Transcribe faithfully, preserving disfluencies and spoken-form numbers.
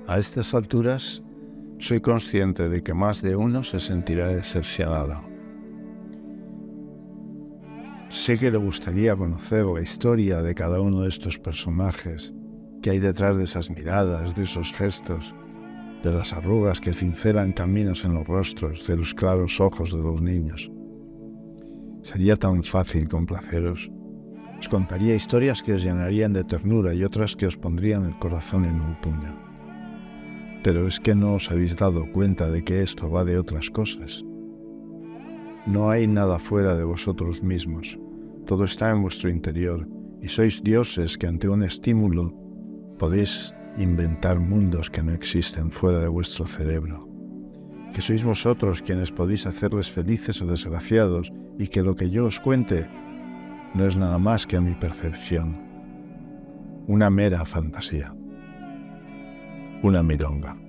A estas alturas, soy consciente de que más de uno se sentirá decepcionado. Sé que le gustaría conocer la historia de cada uno de estos personajes, que hay detrás de esas miradas, de esos gestos, de las arrugas que cincelan caminos en los rostros, de los claros ojos de los niños. Sería tan fácil complaceros. Os contaría historias que os llenarían de ternura y otras que os pondrían el corazón en un puño. Pero es que no os habéis dado cuenta de que esto va de otras cosas. No hay nada fuera de vosotros mismos. Todo está en vuestro interior y sois dioses que ante un estímulo podéis inventar mundos que no existen fuera de vuestro cerebro. Que sois vosotros quienes podéis hacerles felices o desgraciados y que lo que yo os cuente no es nada más que mi percepción. Una mera fantasía. Una milonga.